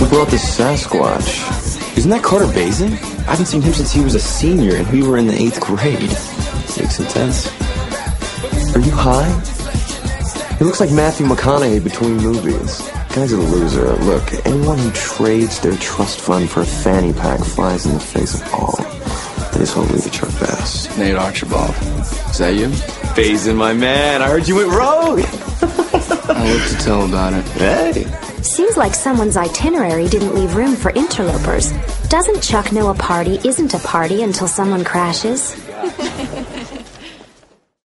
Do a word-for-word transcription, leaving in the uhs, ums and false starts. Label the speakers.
Speaker 1: brought the Sasquatch? Isn't that Carter Bazin? I haven't seen him since he was a senior and we were in the eighth grade. Makes intense. Are you high? He looks like Matthew McConaughey between movies. Guy's a loser. Look, anyone who trades their trust fund for a fanny pack flies in the face of all. I just want to leave it Chuck Bass.
Speaker 2: Nate Archibald. Is that you?
Speaker 1: Bazin, my man. I heard you went rogue.
Speaker 2: I live to tell about it.
Speaker 1: Hey.
Speaker 3: Seems like someone's itinerary didn't leave room for interlopers. Doesn't Chuck know a party isn't a party until someone crashes?